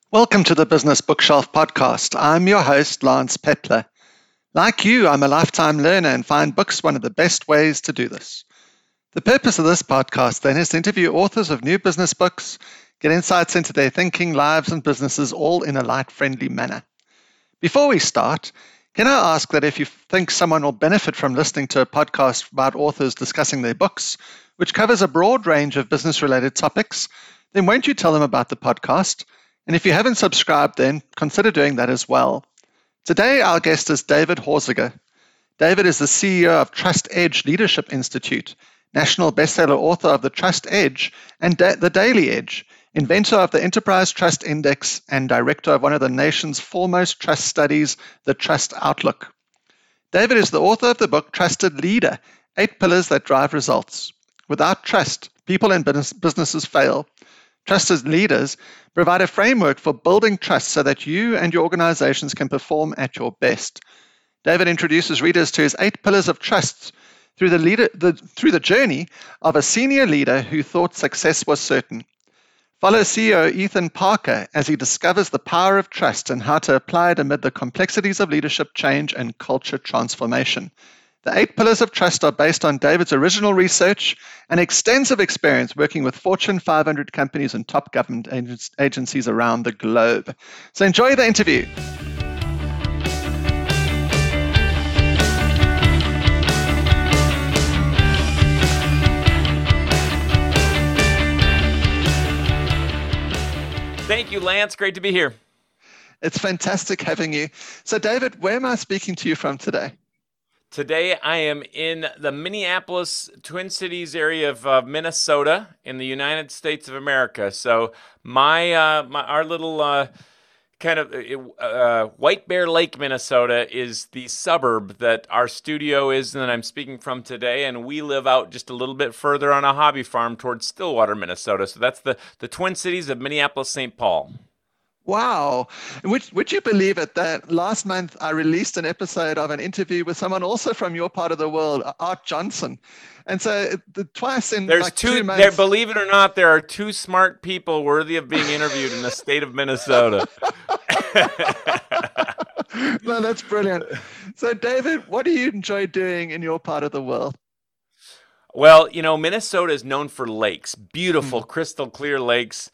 Welcome to the Business Bookshelf podcast. I'm your host, Lance Pepler. Like you, I'm a lifetime learner and find books one of the best ways to do this. The purpose of this podcast then is to interview authors of new business books, get insights into their thinking, lives, and businesses, all in a light, friendly manner. Before we start, can I ask that if you think someone will benefit from listening to a podcast about authors discussing their books, which covers a broad range of business-related topics, then won't you tell them about the podcast? And if you haven't subscribed, then consider doing that as well. Today, our guest is David Horziger. David is the CEO of Trust Edge Leadership Institute, national bestseller author of The Trust Edge and The Daily Edge, inventor of the Enterprise Trust Index, and director of one of the nation's foremost trust studies, The Trust Outlook. David is the author of the book Trusted Leader, 8 Pillars That Drive Results. Without trust, people and businesses fail. Trusted leaders provide a framework for building trust so that you and your organizations can perform at your best. David introduces readers to his 8 pillars of trust through the journey of a senior leader who thought success was certain. Follow CEO Ethan Parker as he discovers the power of trust and how to apply it amid the complexities of leadership change and culture transformation. The 8 pillars of trust are based on David's original research and extensive experience working with Fortune 500 companies and top government agencies around the globe. So enjoy the interview. Thank you, Lance. Great to be here. It's fantastic having you. So David, where am I speaking to you from today? Today, I am in the Minneapolis, Twin Cities area of Minnesota in the United States of America. So our little kind of White Bear Lake, Minnesota is the suburb that our studio is and that I'm speaking from today. And we live out just a little bit further on a hobby farm towards Stillwater, Minnesota. So that's the Twin Cities of Minneapolis, St. Paul. Wow. Would you believe it that last month I released an episode of an interview with someone also from your part of the world, Art Johnson. And so twice in There's like 2 months. There, believe it or not, there are 2 smart people worthy of being interviewed in the state of Minnesota. No, that's brilliant. So David, what do you enjoy doing in your part of the world? Well, Minnesota is known for lakes, beautiful, crystal clear lakes.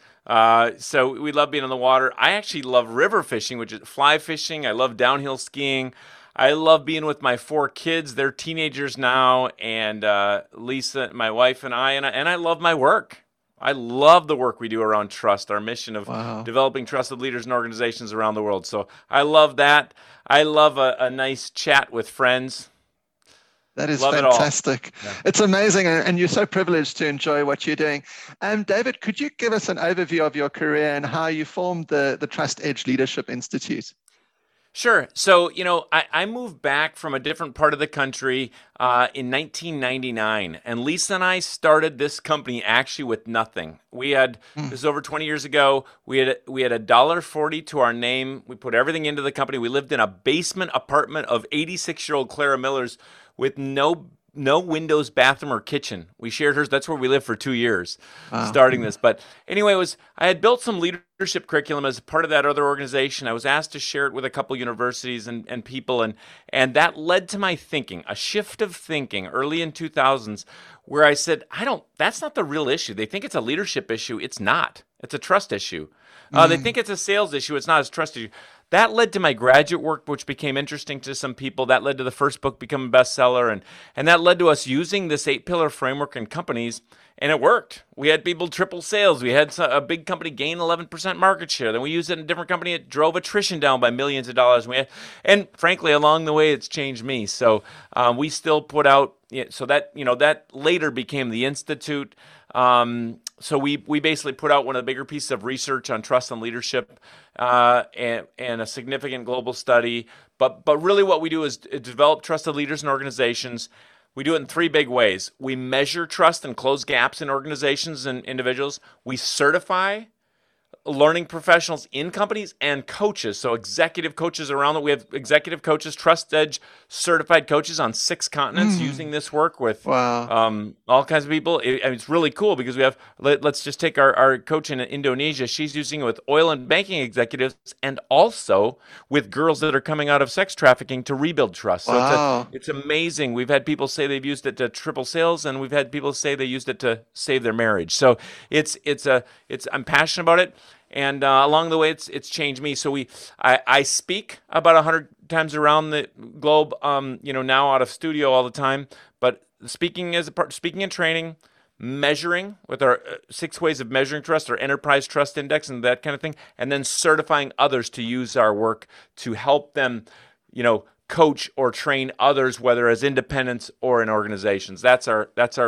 So we love being on the water. I actually love river fishing, which is fly fishing. I love downhill skiing. I love being with my 4 kids. They're teenagers now, and Lisa, my wife, and I love my work. I love the work we do around trust, our mission of developing trusted leaders and organizations around the world. So I love that. I love a nice chat with friends. That is Love fantastic. It yeah. It's amazing, and you're so privileged to enjoy what you're doing. David, could you give us an overview of your career and how you formed the Trust Edge Leadership Institute? Sure. So, I moved back from a different part of the country in 1999, and Lisa and I started this company actually with nothing. We had, this was over 20 years ago, we had $1.40 to our name. We put everything into the company. We lived in a basement apartment of 86-year-old Clara Miller's with no windows, bathroom, or kitchen. We shared hers. That's where we lived for 2 years, starting this. But anyway, I had built some leadership curriculum as part of that other organization. I was asked to share it with a couple universities and people, and that led to my thinking, a shift of thinking early in 2000s, where I said, that's not the real issue. They think it's a leadership issue. It's not. It's a trust issue. They think it's a sales issue. It's not. It's a trust issue. That led to my graduate work, which became interesting to some people. That led to the first book becoming a bestseller. And that led to us using this 8-pillar framework in companies, and it worked. We had people triple sales. We had a big company gain 11% market share. Then we used it in a different company. It drove attrition down by millions of dollars. And frankly, along the way, it's changed me. So we still put out, so that later became the Institute. So we basically put out one of the bigger pieces of research on trust and leadership, and a significant global study. But really what we do is develop trusted leaders and organizations. We do it in 3 big ways. We measure trust and close gaps in organizations and individuals. We certify learning professionals in companies and coaches. So executive coaches around we have executive coaches, Trust Edge certified coaches on 6 continents using this work with Wow. all kinds of people. It's really cool because we have, let's just take our coach in Indonesia. She's using it with oil and banking executives and also with girls that are coming out of sex trafficking to rebuild trust. So Wow. it's amazing. We've had people say they've used it to triple sales, and we've had people say they used it to save their marriage. So I'm passionate about it. And along the way, it's changed me. So I speak about 100 times around the globe. Now out of studio all the time. But speaking and training, measuring with our 6 ways of measuring trust, our enterprise trust index, and that kind of thing, and then certifying others to use our work to help them, coach or train others, whether as independents or in organizations. That's our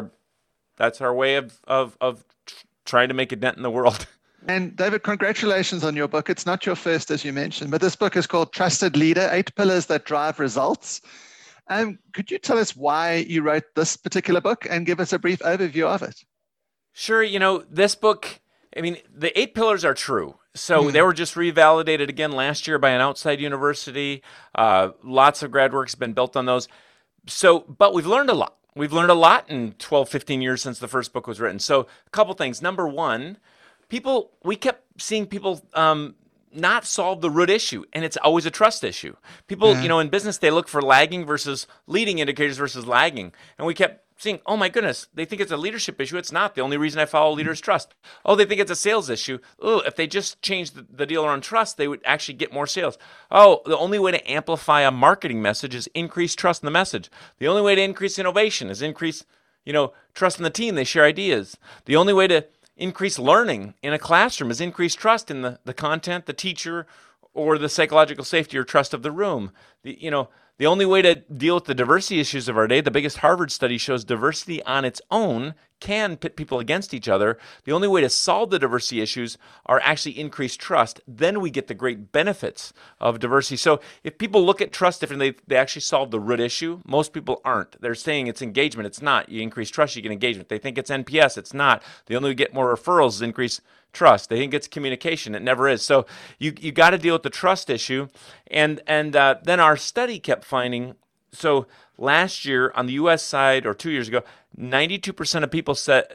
way of trying to make a dent in the world. And David, congratulations on your book. It's not your first, as you mentioned, but this book is called Trusted Leader, 8 Pillars That Drive Results. Could you tell us why you wrote this particular book and give us a brief overview of it? Sure. This book, the 8 pillars are true. So they were just revalidated again last year by an outside university. Lots of grad work's been built on those. But we've learned a lot. We've learned a lot in 12, 15 years since the first book was written. So a couple things. Number one, we kept seeing people not solve the root issue, and it's always a trust issue. People, in business, they look for lagging versus leading indicators versus lagging, and we kept seeing, oh my goodness, they think it's a leadership issue. It's not. The only reason I follow leaders trust. Oh, they think it's a sales issue. Oh, if they just changed the deal around trust, they would actually get more sales. Oh, the only way to amplify a marketing message is increase trust in the message. The only way to increase innovation is increase, trust in the team. They share ideas. The only way to increase learning in a classroom is increase trust in the content, the teacher, or the psychological safety or trust of the room. The only way to deal with the diversity issues of our day, the biggest Harvard study shows diversity on its own can pit people against each other. The only way to solve the diversity issues are actually increase trust. Then we get the great benefits of diversity. So if people look at trust differently, they actually solve the root issue. Most people aren't. They're saying it's engagement. It's not. You increase trust, you get engagement. They think it's NPS. It's not. The only way to get more referrals is increase trust. They think it's communication. It never is. So you got to deal with the trust issue. And then our study kept finding, so last year on the U.S. side, or 2 years ago, 92% of people said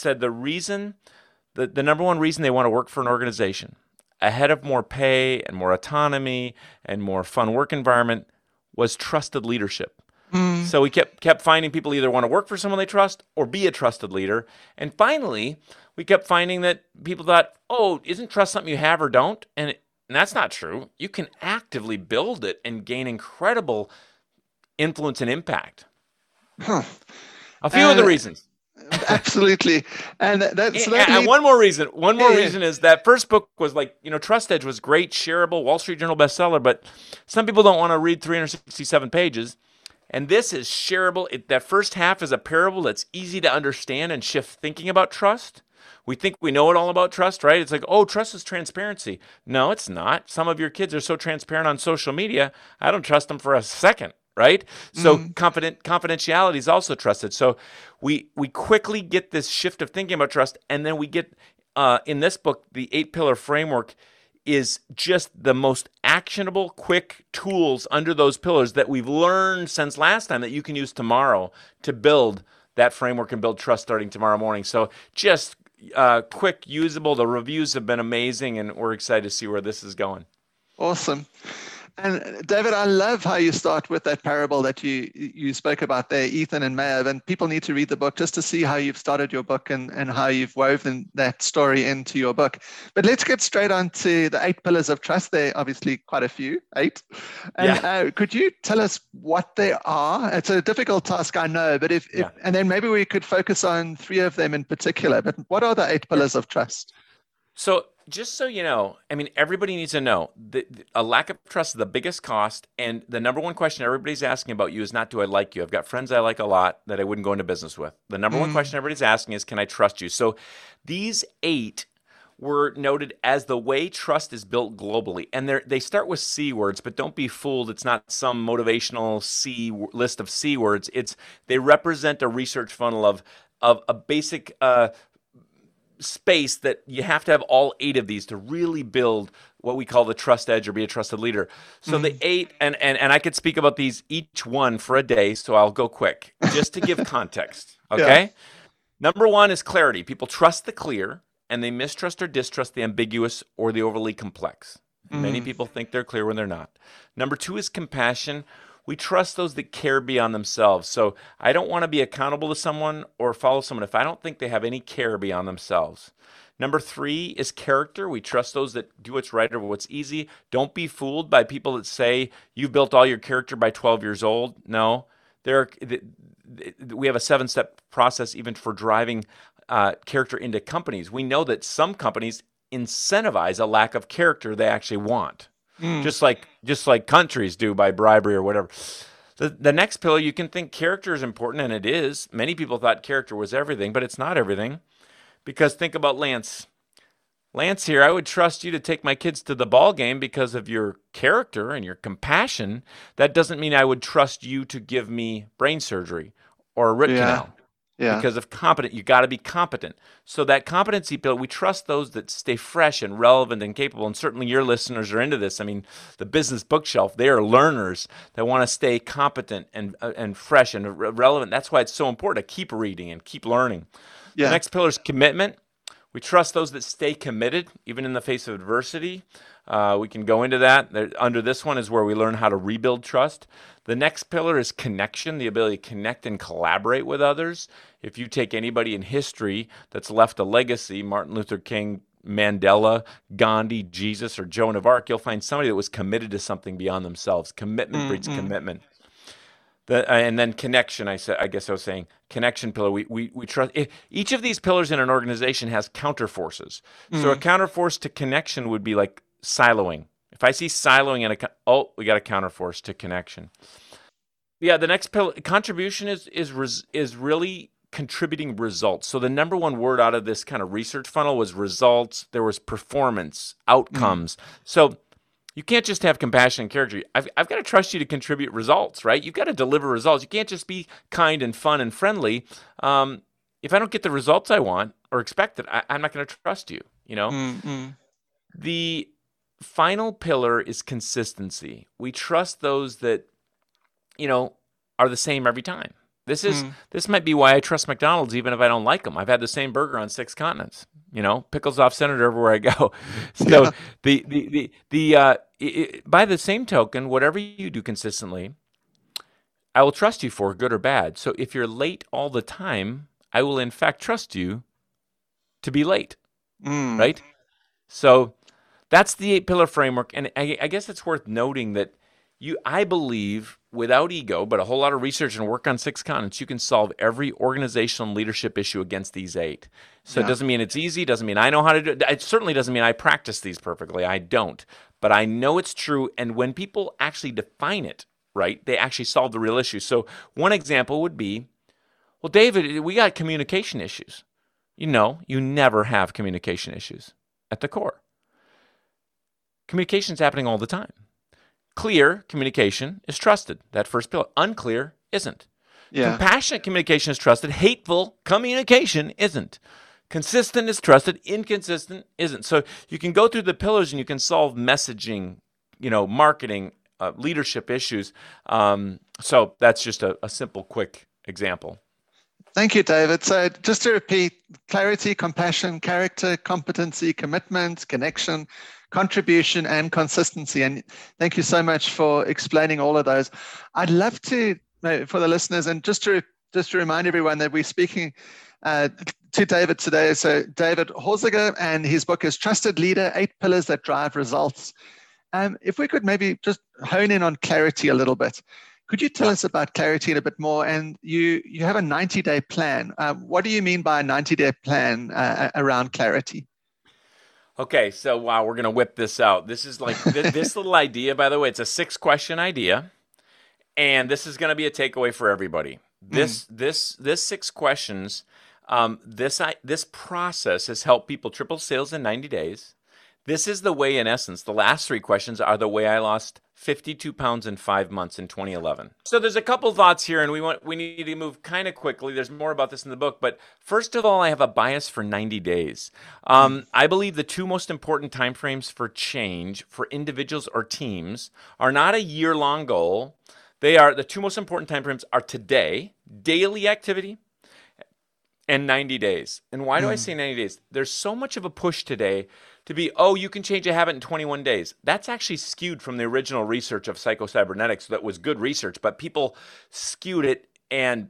the number one reason they want to work for an organization, ahead of more pay and more autonomy and more fun work environment, was trusted leadership. So we kept finding people either want to work for someone they trust or be a trusted leader. And finally, we kept finding that people thought, oh, isn't trust something you have or don't? And that's not true. You can actively build it and gain incredible influence and impact. A few of the reasons. Absolutely. And one more reason. One more reason is that first book was like, Trust Edge was great, shareable, Wall Street Journal bestseller, but some people don't want to read 367 pages. And this is shareable. That first half is a parable that's easy to understand and shift thinking about trust. We think we know it all about trust, right? It's like, oh, trust is transparency. No, it's not. Some of your kids are so transparent on social media, I don't trust them for a second, right? So confidentiality is also trusted. So we quickly get this shift of thinking about trust, and then we get, in this book, the 8-pillar framework is just the most actionable, quick tools under those pillars that we've learned since last time that you can use tomorrow to build that framework and build trust starting tomorrow morning. So just quick, usable. The reviews have been amazing, and we're excited to see where this is going. Awesome. And David, I love how you start with that parable that you spoke about there, Ethan and Maeve, and people need to read the book just to see how you've started your book and how you've woven that story into your book. But let's get straight on to the 8 pillars of trust. There are obviously quite a few, 8. And could you tell us what they are? It's a difficult task, I know, but and then maybe we could focus on 3 of them in particular. But what are the 8 pillars of trust? So just so you know, everybody needs to know that a lack of trust is the biggest cost. And the number one question everybody's asking about you is not, do I like you? I've got friends I like a lot that I wouldn't go into business with. The number one question everybody's asking is, can I trust you? So these 8 were noted as the way trust is built globally. And they start with C words, but don't be fooled. It's not some motivational list of C words. They represent a research funnel of a basic space that you have to have all 8 of these to really build what we call the trust edge or be a trusted leader. So the 8, and I could speak about these each one for a day, so I'll go quick just to give context. Okay. Yeah. Number 1 is clarity. People trust the clear and they mistrust or distrust the ambiguous or the overly complex. Many people think they're clear when they're not. Number 2 is compassion. We trust those that care beyond themselves. So I don't want to be accountable to someone or follow someone if I don't think they have any care beyond themselves. Number 3 is character. We trust those that do what's right or what's easy. Don't be fooled by people that say you've built all your character by 12 years old. No, we have a 7-step process even for driving character into companies. We know that some companies incentivize a lack of character they actually want. Just like countries do by bribery or whatever. The next pillar, you can think character is important, and it is. Many people thought character was everything, but it's not everything. Because think about Lance. Lance here, I would trust you to take my kids to the ball game because of your character and your compassion. That doesn't mean I would trust you to give me brain surgery or a root canal. Yeah. Because of competent, you got to be competent. So that competency pillar, we trust those that stay fresh and relevant and capable. And certainly your listeners are into this. I mean, the business bookshelf, they are learners that want to stay competent and fresh and relevant. That's why it's so important to keep reading and keep learning. Yeah. The next pillar is commitment. We trust those that stay committed, even in the face of adversity. We can go into that. Under this one is where we learn how to rebuild trust. The next pillar is connection, the ability to connect and collaborate with others. If you take anybody in history that's left a legacy, Martin Luther King, Mandela, Gandhi, Jesus, or Joan of Arc, you'll find somebody that was committed to something beyond themselves. Commitment breeds commitment. And then connection, I guess I was saying, connection pillar. We trust. Each of these pillars in an organization has counterforces. So a counterforce to connection would be like siloing. If I see siloing we got a counterforce to connection. Yeah, the next pillar, contribution is really contributing results. So the number one word out of this kind of research funnel was results. There was performance, outcomes. So you can't just have compassion and character. I've got to trust you to contribute results, right? You've got to deliver results. You can't just be kind and fun and friendly. If I don't get the results I want or expect it, I'm not going to trust you, you know? The final pillar is consistency. We trust those that, are the same every time. This might be why I trust McDonald's even if I don't like them. I've had the same burger on 6 continents. Pickles off Senator everywhere I go. So by the same token, whatever you do consistently, I will trust you for, good or bad. So if you're late all the time, I will in fact trust you to be late, right? So that's the 8-pillar framework, and I guess it's worth noting that I believe, without ego, but a whole lot of research and work on 6 continents, you can solve every organizational leadership issue against these 8. So It doesn't mean it's easy, doesn't mean I know how to do it. It certainly doesn't mean I practice these perfectly. I don't. But I know it's true, and when people actually define it, right, they actually solve the real issue. So one example would be, well, David, we got communication issues. You never have communication issues at the core. Communication's happening all the time. Clear communication is trusted. That first pillar. Unclear isn't. Yeah. Compassionate communication is trusted. Hateful communication isn't. Consistent is trusted. Inconsistent isn't. So you can go through the pillars and you can solve messaging, marketing, leadership issues. So that's just a simple, quick example. Thank you, David. So just to repeat, clarity, compassion, character, competency, commitment, connection, contribution, and consistency. And thank you so much for explaining all of those. I'd love to, for the listeners, and just to remind everyone that we're speaking to David today. So David Horziger, and his book is Trusted Leader, 8 Pillars That Drive Results. If we could maybe just hone in on clarity a little bit. Could you tell us about clarity a bit more? And you have a 90-day plan. What do you mean by a 90-day plan around clarity? Okay, so wow, we're going to whip this out. This is like this little idea, by the way, it's a 6-question idea, and this is going to be a takeaway for everybody. This 6 questions, this process has helped people triple sales in 90 days. This is the way, in essence, the last 3 questions are the way I lost 52 pounds in 5 months in 2011. So there's a couple thoughts here, and we need to move kind of quickly. There's more about this in the book, but first of all, I have a bias for 90 days. I believe the two most important timeframes for change for individuals or teams are not a year-long goal. The two most important timeframes are today, daily activity, and 90 days. And why do I say 90 days? There's so much of a push today to be, you can change a habit in 21 days. That's actually skewed from the original research of psychocybernetics that was good research, but people skewed it and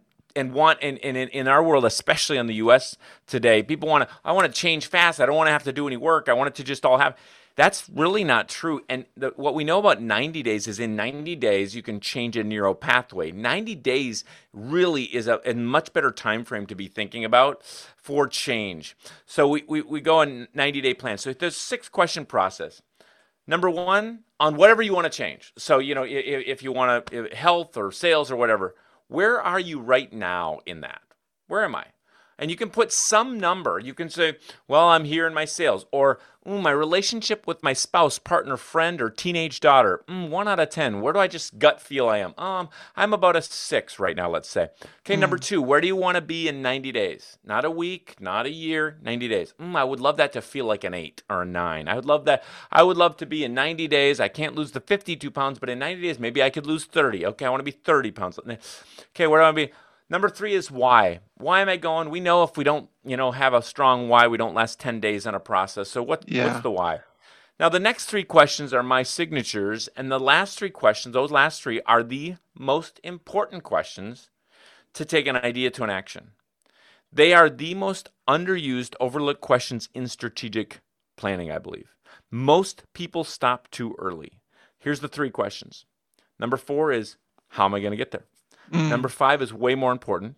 in our world, especially in the US today, people I want to change fast. I don't want to have to do any work. I want it to just all happen. That's really not true. And what we know about 90 days is in 90 days, you can change a neural pathway. 90 days really is a much better time frame to be thinking about for change. So we go on 90-day plan. So there's a 6-question process. Number one, on whatever you want to change. So, if you want to health or sales or whatever, where are you right now in that? Where am I? And you can put some number. You can say, well, I'm here in my sales. Or, my relationship with my spouse, partner, friend, or teenage daughter. 1 out of 10. Where do I just gut feel I am? I'm about a 6 right now, let's say. Okay, number 2, where do you want to be in 90 days? Not a week, not a year, 90 days. I would love that to feel like an 8 or a 9. I would love that. I would love to be in 90 days. I can't lose the 52 pounds, but in 90 days, maybe I could lose 30. Okay, I want to be 30 pounds. Okay, where do I want to be? Number 3 is why. Why am I going? We know if we don't, have a strong why, we don't last 10 days on a process. So what's the why? Now, the next 3 questions are my signatures, and the last 3 questions, those last 3 are the most important questions to take an idea to an action. They are the most underused, overlooked questions in strategic planning, I believe. Most people stop too early. Here's the 3 questions. Number 4 is, how am I going to get there? Number 5 is way more important.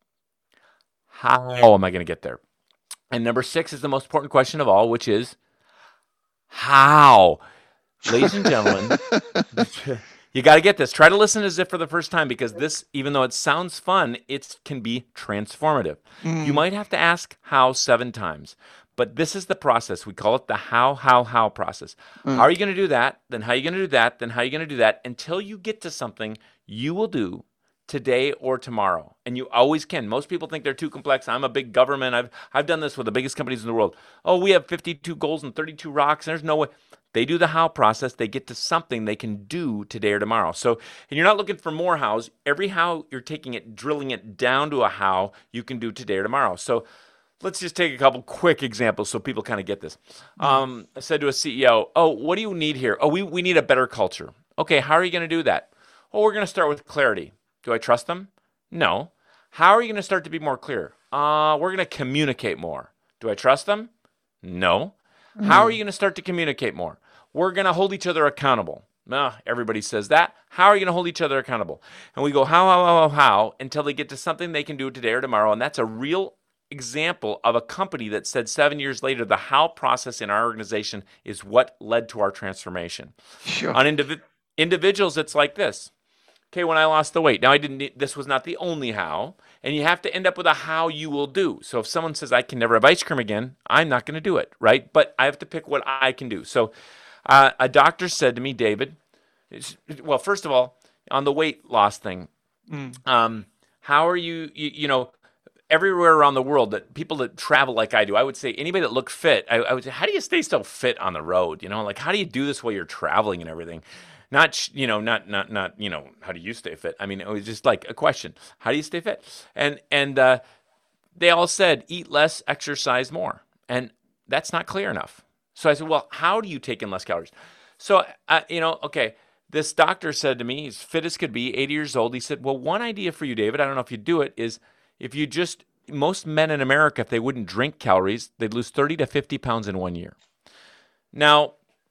How am I going to get there? And number 6 is the most important question of all, which is how. Ladies and gentlemen, you got to get this. Try to listen as if for the first time, because this, even though it sounds fun, it can be transformative. You might have to ask how 7 times, but this is the process. We call it the how process. How are you going to do that? Then how are you going to do that? Then how are you going to do that? Until you get to something you will do today or tomorrow. And you always can. Most people think they're too complex. I'm a big government. I've done this with the biggest companies in the world. We have 52 goals and 32 rocks. And there's no way. They do the how process. They get to something they can do today or tomorrow. So, and you're not looking for more hows. Every how, you're taking it, drilling it down to a how you can do today or tomorrow. So let's just take a couple quick examples so people kind of get this. I said to a CEO, what do you need here? We need a better culture. Okay, how are you going to do that? We're going to start with clarity. Do I trust them? No. How are you going to start to be more clear? We're going to communicate more. Do I trust them? No. How are you going to start to communicate more? We're going to hold each other accountable. Everybody says that. How are you going to hold each other accountable? And we go how until they get to something they can do today or tomorrow. And that's a real example of a company that said 7 years later, the how process in our organization is what led to our transformation. Sure. On individuals, it's like this. Okay, when I lost the weight. Now, this was not the only how, and you have to end up with a how you will do. So if someone says, I can never have ice cream again, I'm not going to do it, right? But I have to pick what I can do. So a doctor said to me, David, well, first of all, on the weight loss thing, how are you everywhere around the world, that people that travel like I do, I would say anybody that look fit, I would say, how do you stay so fit on the road? Like how do you do this while you're traveling and everything? Not how do you stay fit? I mean, it was just like a question. How do you stay fit? And they all said, eat less, exercise more. And that's not clear enough. So I said, well, how do you take in less calories? So, this doctor said to me, he's fit as could be, 80 years old. He said, well, one idea for you, David, I don't know if you do it, is if you most men in America, if they wouldn't drink calories, they'd lose 30 to 50 pounds in 1 year. Now,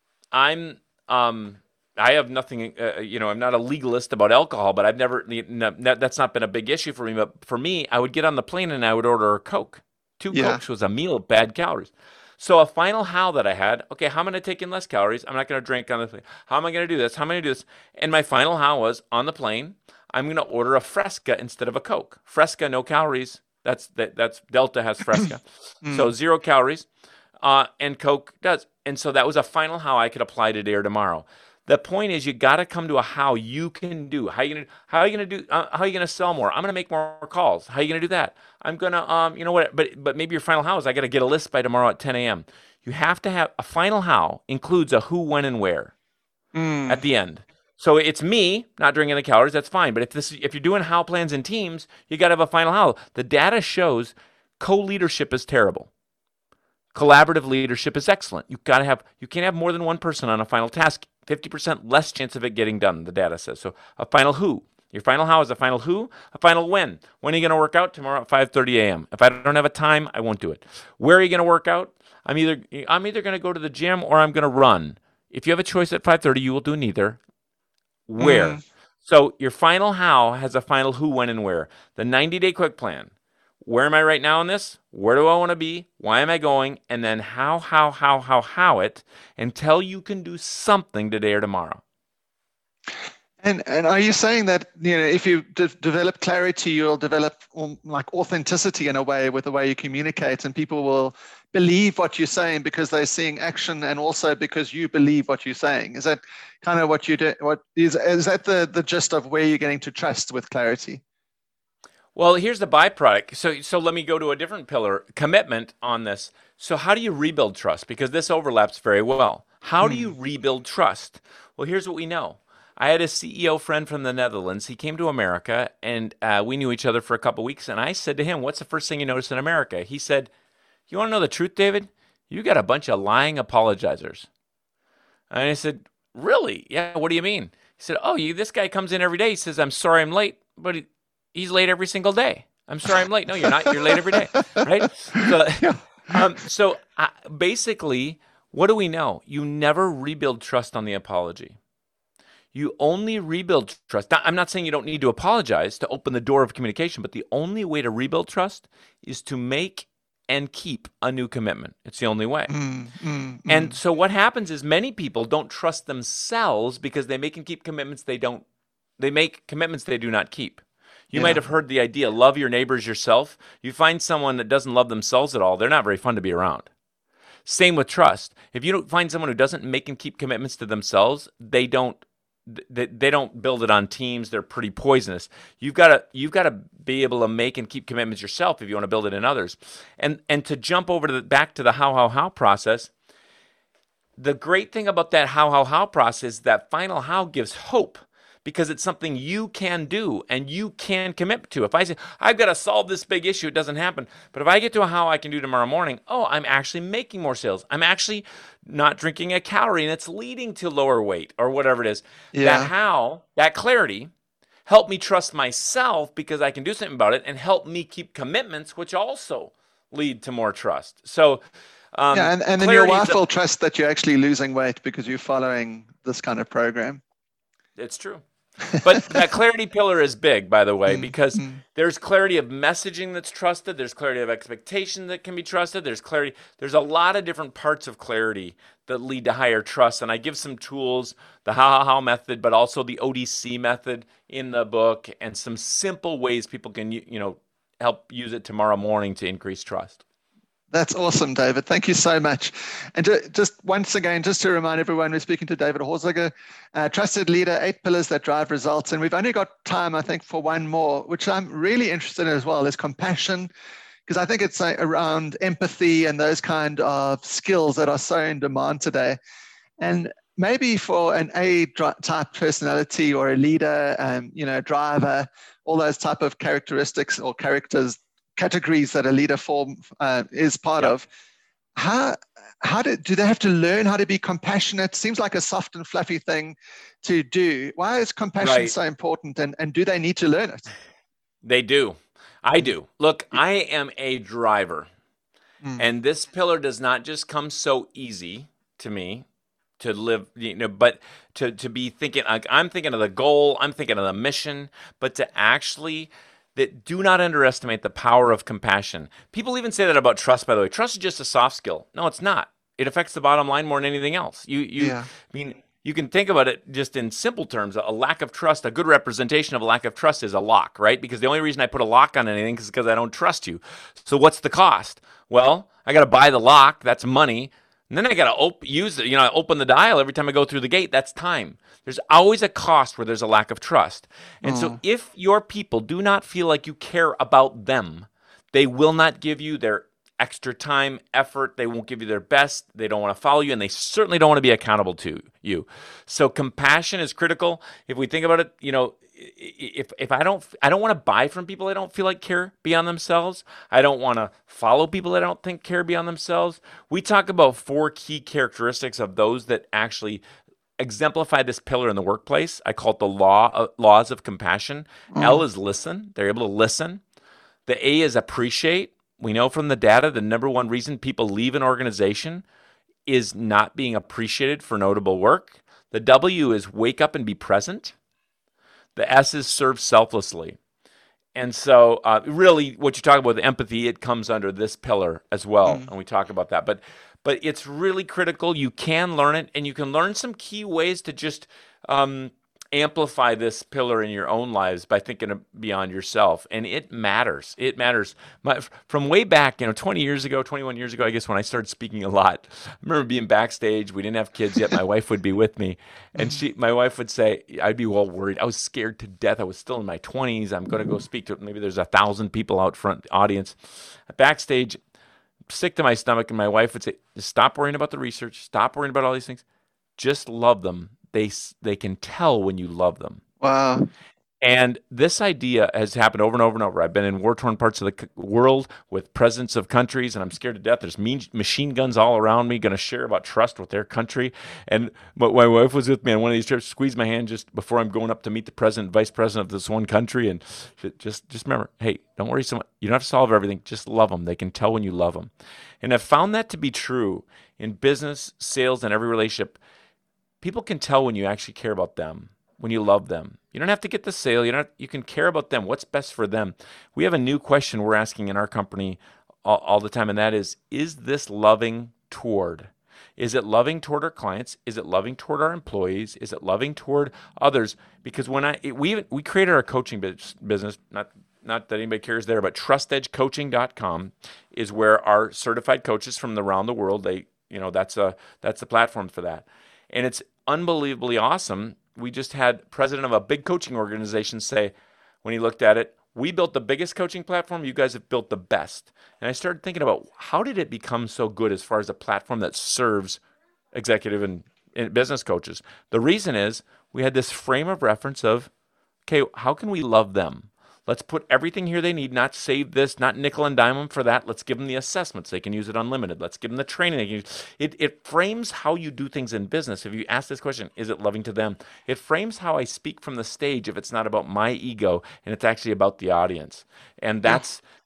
I have nothing, I'm not a legalist about alcohol, but I've never, that's not been a big issue for me. But for me, I would get on the plane and I would order a Coke. 2 Cokes was a meal of bad calories. So a final how that I had, okay, how am I going to take in less calories? I'm not going to drink on the plane. How am I going to do this? How am I going to do this? And my final how was, on the plane, I'm going to order a Fresca instead of a Coke. Fresca, no calories. That's Delta has Fresca. So 0 calories. And Coke does. And so that was a final how I could apply today or tomorrow. The point is, you got to come to a how you can do. How you gonna do? How are you gonna sell more? I'm gonna make more calls. How are you gonna do that? I'm gonna you know what? But maybe your final how is I got to get a list by tomorrow at 10 a.m. You have to have a final how includes a who, when, and where Mm. at the end. So it's me not drinking the calories. That's fine. But if you're doing how plans in teams, you got to have a final how. The data shows co-leadership is terrible. Collaborative leadership is excellent. You can't have more than one person on a final task. 50% less chance of it getting done, the data says. So a final who. Your final how is a final who, a final when. When are you going to work out? Tomorrow at 5:30 a.m. If I don't have a time, I won't do it. Where are you going to work out? I'm either going to go to the gym or I'm going to run. If you have a choice at 5:30, you will do neither. Where? Mm. So your final how has a final who, when, and where. The 90-day quick plan. Where am I right now in this? Where do I want to be? Why am I going? And then how it until you can do something today or tomorrow. And are you saying that, if you develop clarity, you'll develop like authenticity in a way with the way you communicate, and people will believe what you're saying because they're seeing action, and also because you believe what you're saying? Is that kind of what you do? What is that the gist of where you're getting to trust with clarity? Well, here's the byproduct. So let me go to a different pillar, commitment on this. So how do you rebuild trust? Because this overlaps very well. How do you rebuild trust? Well, here's what we know. I had a CEO friend from the Netherlands. He came to America, and we knew each other for a couple of weeks. And I said to him, what's the first thing you notice in America? He said, you want to know the truth, David? You got a bunch of lying apologizers. And I said, really? Yeah, what do you mean? He said, this guy comes in every day. He says, I'm sorry I'm late, but he's late every single day. I'm sorry I'm late. No, you're not. You're late every day, right? So, basically, what do we know? You never rebuild trust on the apology. You only rebuild trust. Now, I'm not saying you don't need to apologize to open the door of communication, but the only way to rebuild trust is to make and keep a new commitment. It's the only way. And so what happens is many people don't trust themselves because they make and keep commitments they make commitments they do not keep. You might have heard the idea, love your neighbors yourself. You find someone that doesn't love themselves at all, they're not very fun to be around. Same with trust. If you don't find someone who doesn't make and keep commitments to themselves, they don't build it on teams. They're pretty poisonous. You've got to be able to make and keep commitments yourself if you want to build it in others. And to jump over back to the how process, the great thing about that how process, that final how gives hope, because it's something you can do and you can commit to. If I say, I've got to solve this big issue, it doesn't happen. But if I get to a how I can do tomorrow morning, I'm actually making more sales. I'm actually not drinking a calorie, and it's leading to lower weight or whatever it is. Yeah. That how, that clarity, help me trust myself because I can do something about it, and help me keep commitments, which also lead to more trust. So, and then your wife will trust that you're actually losing weight because you're following this kind of program. It's true. But that clarity pillar is big, by the way, because there's clarity of messaging that's trusted. There's clarity of expectation that can be trusted. There's clarity. There's a lot of different parts of clarity that lead to higher trust. And I give some tools, the how method, but also the ODC method in the book, and some simple ways people can, help use it tomorrow morning to increase trust. That's awesome, David. Thank you so much. And just once again, just to remind everyone, we're speaking to David Horziger, trusted leader, 8 pillars that drive results. And we've only got time, I think, for one more, which I'm really interested in as well, is compassion, because I think it's around empathy and those kind of skills that are so in demand today. And maybe for an A-type personality or a leader, driver, all those type of characteristics or categories that a leader is part of. How do they have to learn how to be compassionate? Seems like a soft and fluffy thing to do. Why is compassion so important, and do they need to learn it? They do. I do. Look, I am a driver, and this pillar does not just come so easy to me to live, but to be thinking, like, I'm thinking of the goal, I'm thinking of the mission, but to actually do not underestimate the power of compassion. People even say that about trust, by the way. Trust is just a soft skill. No, it's not. It affects the bottom line more than anything else. I mean, you can think about it just in simple terms. A lack of trust, a good representation of a lack of trust is a lock, right? Because the only reason I put a lock on anything is because I don't trust you. So what's the cost? Well, I got to buy the lock. That's money. And then I got to open the dial every time I go through the gate. That's time. There's always a cost where there's a lack of trust. And so Mm. if your people do not feel like you care about them, they will not give you their extra time, effort. They won't give you their best. They don't want to follow you, and they certainly don't want to be accountable to you. So compassion is critical. If we think about it, if I don't want to buy from people I don't feel like care beyond themselves. I don't want to follow people I don't think care beyond themselves. We talk about 4 key characteristics of those that actually exemplify this pillar in the workplace. I call it the laws of compassion. L Mm. is listen. They're able to listen. The A is appreciate. We know from the data the number one reason people leave an organization is not being appreciated for notable work. The W is wake up and be present. The S is serve selflessly. And so, really, what you talk about with empathy, it comes under this pillar as well, Mm. and we talk about that. But it's really critical. You can learn it, and you can learn some key ways to just amplify this pillar in your own lives by thinking beyond yourself. And it matters. It matters. From way back, 20 years ago, 21 years ago, I guess, when I started speaking a lot, I remember being backstage. We didn't have kids yet. My wife would be with me. And Mm. my wife would say, I'd be well worried. I was scared to death. I was still in my 20s. I'm going to go speak to, maybe there's 1,000 people out front, audience. Backstage, sick to my stomach. And my wife would say, stop worrying about the research. Stop worrying about all these things. Just love them. They can tell when you love them. Wow. And this idea has happened over and over and over. I've been in war-torn parts of the world with presidents of countries, and I'm scared to death. There's machine guns all around me, going to share about trust with their country. And my wife was with me on one of these trips, squeezed my hand just before I'm going up to meet the president, vice president of this one country. And just remember, hey, don't worry so much. You don't have to solve everything. Just love them. They can tell when you love them. And I've found that to be true in business, sales, and every relationship. People can tell when you actually care about them, when you love them. You don't have to get the sale. You can care about them. What's best for them? We have a new question we're asking in our company all the time, and that is this loving toward? Is it loving toward our clients? Is it loving toward our employees? Is it loving toward others? Because we created our coaching business, not that anybody cares there, but trustedgecoaching.com is where our certified coaches from around the world, that's the platform for that. And it's unbelievably awesome. We just had president of a big coaching organization say, when he looked at it, we built the biggest coaching platform. You guys have built the best. And I started thinking about how did it become so good as far as a platform that serves executive and business coaches? The reason is we had this frame of reference of, okay, how can we love them? Let's put everything here they need, not save this, not nickel and dime them for that. Let's give them the assessments. They can use it unlimited. Let's give them the training. They can use. It frames how you do things in business. If you ask this question, is it loving to them? It frames how I speak from the stage if it's not about my ego and it's actually about the audience. And Yeah.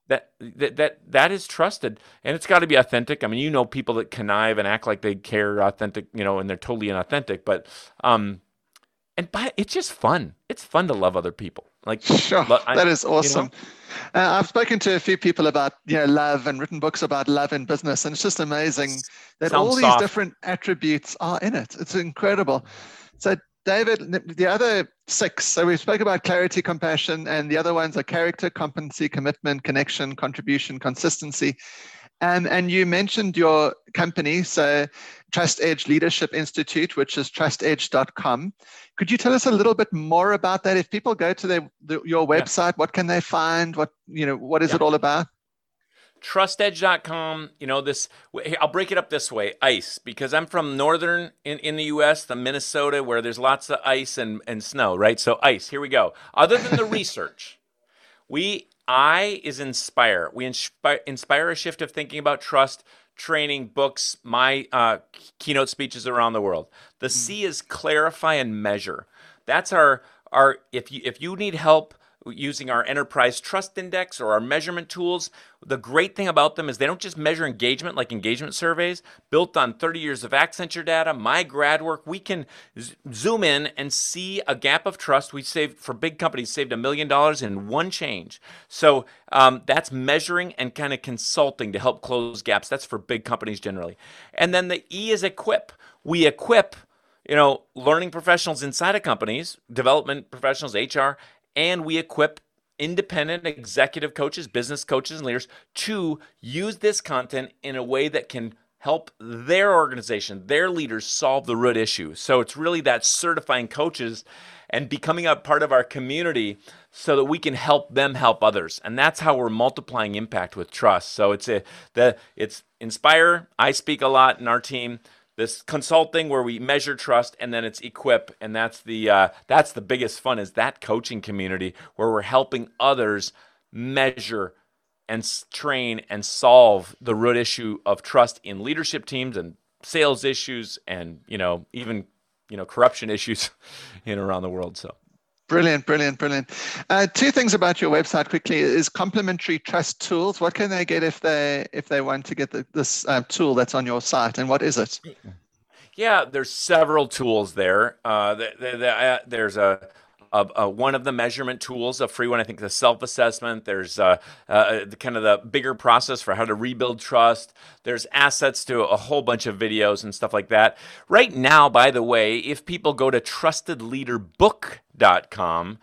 that is trusted, and it's got to be authentic. I mean, people that connive and act like they care authentic, and they're totally inauthentic. But it's just fun. It's fun to love other people. Like, Sure. I, That is you know, awesome. I've spoken to a few people about love and written books about love in business, and it's just amazing that all sounds these soft. different attributes are in it. It's incredible. So, David, the other 6. So we spoke about clarity, compassion, and the other ones are character, competency, commitment, connection, contribution, consistency. And you mentioned your company, so Trust Edge Leadership Institute, which is trustedge.com. Could you tell us a little bit more about that? If people go to your Yeah. website, what can they find? What is Yeah. it all about? Trustedge.com, I'll break it up this way, ice, because I'm from northern in the US, the Minnesota, where there's lots of ice and snow, right? So ice, here we go. Other than the research, I is inspire. We inspire a shift of thinking about trust, training, books, my keynote speeches around the world. The Mm. C is clarify and measure. That's our if you need help using our enterprise trust index or our measurement tools, the great thing about them is they don't just measure engagement like engagement surveys built on 30 years of Accenture data, my grad work. We can zoom in and see a gap of trust. We saved, for big companies, saved $1 million in one change. So that's measuring and kind of consulting to help close gaps. That's for big companies generally. And then the E is equip. We equip learning professionals inside of companies, development professionals, HR, and we equip independent executive coaches, business coaches, and leaders to use this content in a way that can help their organization, their leaders solve the root issue. So it's really that certifying coaches and becoming a part of our community so that we can help them help others. And that's how we're multiplying impact with trust. So it's Inspire. I speak a lot in our team. This consulting where we measure trust, and then it's Equip, and that's the biggest fun, is that coaching community where we're helping others measure and train and solve the root issue of trust in leadership teams and sales issues, and even corruption issues around the world. So brilliant. Two things about your website quickly is complimentary trust tools. What can they get if they want to get this tool that's on your site, and what is it? Yeah, there's several tools there. There's one of the measurement tools, a free one. I think the self-assessment. There's kind of the bigger process for how to rebuild trust. There's assets to a whole bunch of videos and stuff like that. Right now, by the way, if people go to trustedleaderbook.com,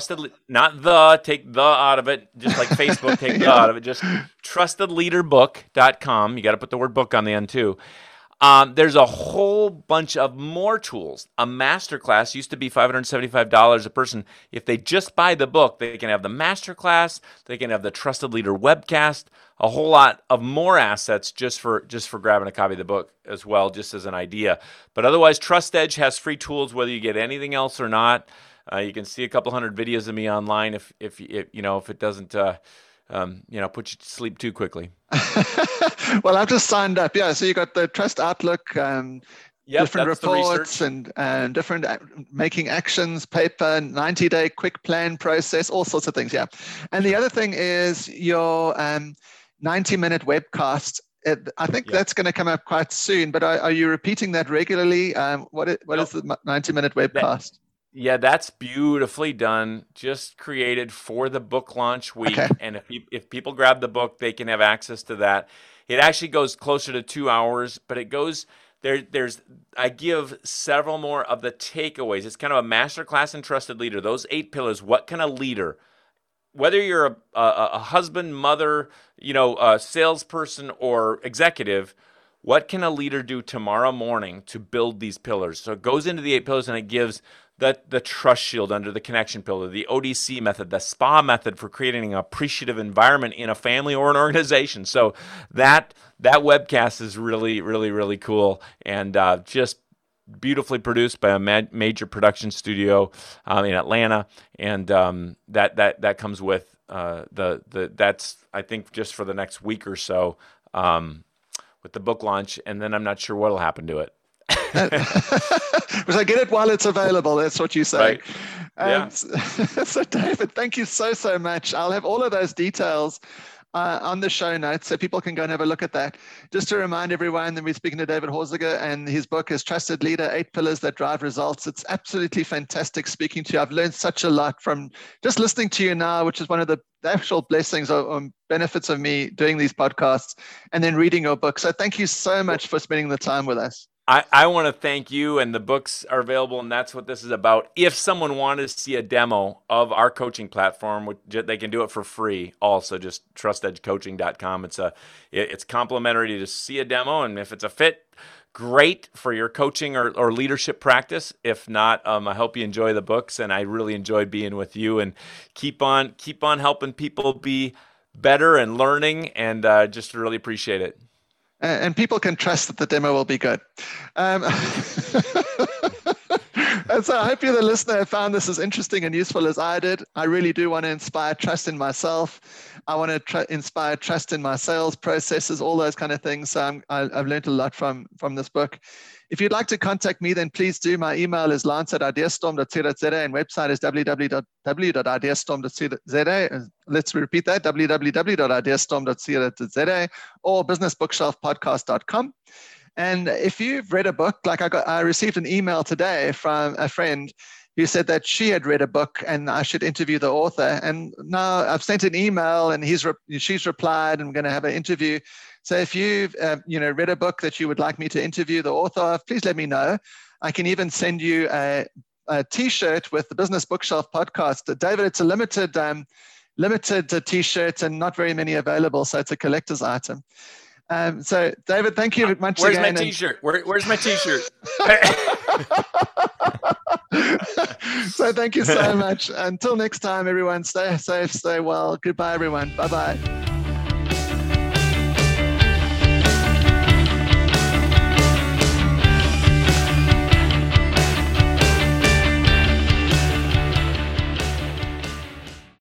take the out of it, just like Facebook, take the out of it, just trustedleaderbook.com. You got to put the word book on the end too. There's a whole bunch of more tools. A masterclass used to be $575 a person. If they just buy the book, they can have the masterclass, they can have the Trusted Leader webcast, a whole lot of more assets just for grabbing a copy of the book as well, just as an idea. But otherwise, Trust Edge has free tools, whether you get anything else or not. You can see a couple hundred videos of me online if it doesn't put you to sleep too quickly. Well, I've just signed up. Yeah, so you got the Trust Outlook, different reports and different making actions paper, 90-day quick plan process, all sorts of things. Yeah, and the other thing is your 90-minute webcast. I think that's going to come up quite soon. But are you repeating that regularly? What is the 90-minute webcast? Yeah, that's beautifully done. Just created for the book launch week. Okay. And if people grab the book, they can have access to that. It actually goes closer to 2 hours, but it goes I give several more of the takeaways. It's kind of a masterclass in Trusted Leader. Those 8 pillars. What can a leader, whether you're a husband, mother, a salesperson, or executive, what can a leader do tomorrow morning to build these pillars? So it goes into the 8 pillars, and it gives the trust shield under the connection pillar, the ODC method, the SPA method for creating an appreciative environment in a family or an organization. So that webcast is really, really, really cool, and just beautifully produced by a major production studio in Atlanta, and that comes with that's, I think, just for the next week or so with the book launch, and then I'm not sure what'll happen to it. Because I get it while it's available. That's what you say. Right. Yeah. So David, thank you so much. I'll have all of those details on the show notes so people can go and have a look at that. Just to remind everyone that we're speaking to David Horziger, and his book is Trusted Leader, 8 Pillars That Drive Results. It's absolutely fantastic speaking to you. I've learned such a lot from just listening to you now, which is one of the actual blessings or benefits of me doing these podcasts, and then reading your book. So thank you so much for spending the time with us. I want to thank you, and the books are available, and that's what this is about. If someone wanted to see a demo of our coaching platform, they can do it for free. Also, just trustedgecoaching.com. It's complimentary to see a demo, and if it's a fit, great for your coaching or leadership practice. If not, I hope you enjoy the books, and I really enjoyed being with you. And keep on helping people be better and learning, and just really appreciate it. And people can trust that the demo will be good. And so I hope you, the listener, found this as interesting and useful as I did. I really do want to inspire trust in myself. I want to inspire trust in my sales processes, all those kind of things. So I've learned a lot from this book. If you'd like to contact me, then please do. My email is lance@ideastorm.co.za, and website is www.ideastorm.co.za. Let's repeat that, www.ideastorm.co.za, or businessbookshelfpodcast.com. And if you've read a book, like I received an email today from a friend who said that she had read a book and I should interview the author. And now I've sent an email and she's replied, and I'm going to have an interview. So if you've read a book that you would like me to interview the author of, please let me know. I can even send you a T-shirt with the Business Bookshelf podcast. David, it's a limited T-shirt and not very many available, so it's a collector's item. So, David, thank you once Where's again. My T-shirt? Where's my T-shirt? So thank you so much. Until next time, everyone, stay safe, stay well. Goodbye, everyone. Bye-bye.